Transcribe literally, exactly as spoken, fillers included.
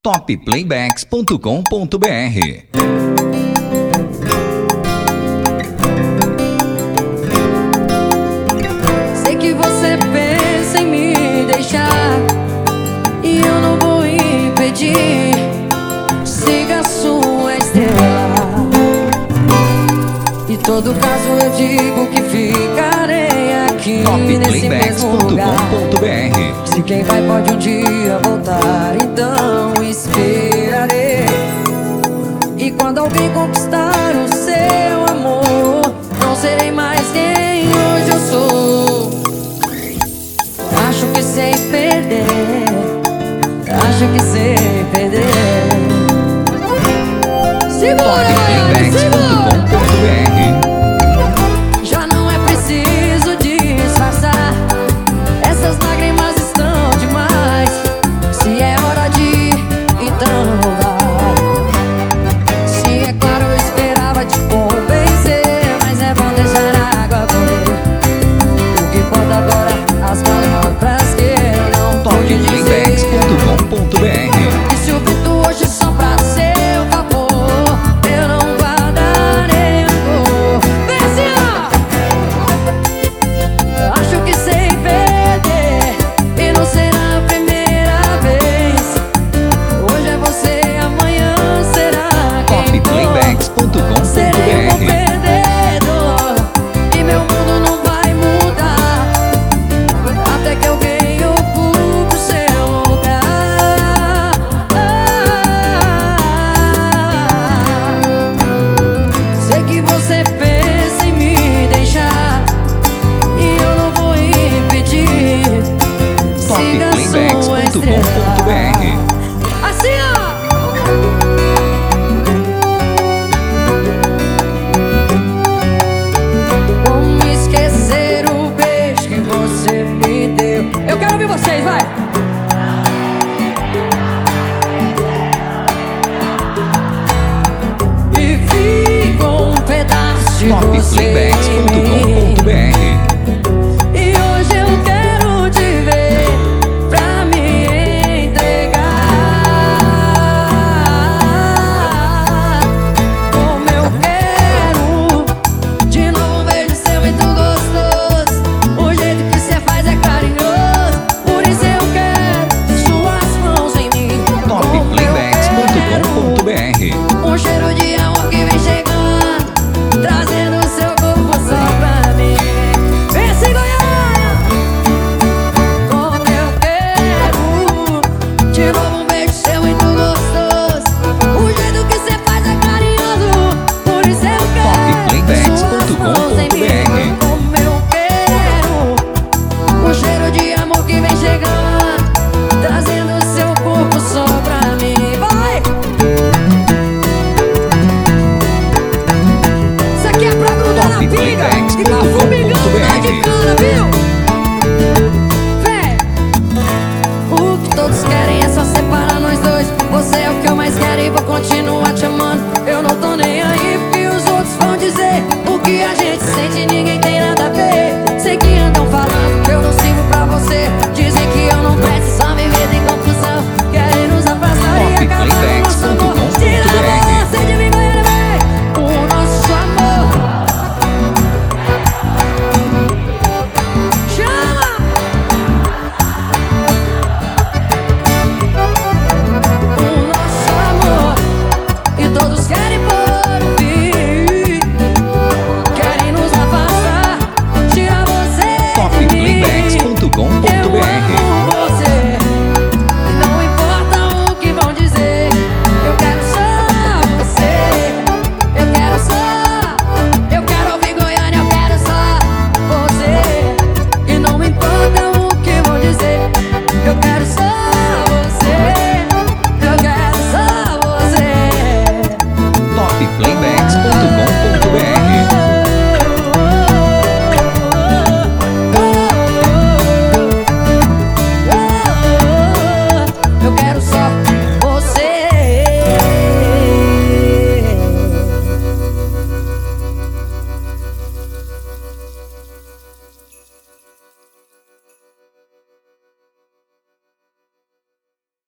top playbacks ponto com ponto br. Sei que você pensa em me deixar e eu não vou impedir. Siga a sua estrela. Em todo caso eu digo que ficarei aqui nesse mesmo lugar. top playbacks ponto com ponto br. Se quem vai pode um dia voltar, então esperarei. E quando alguém conquistar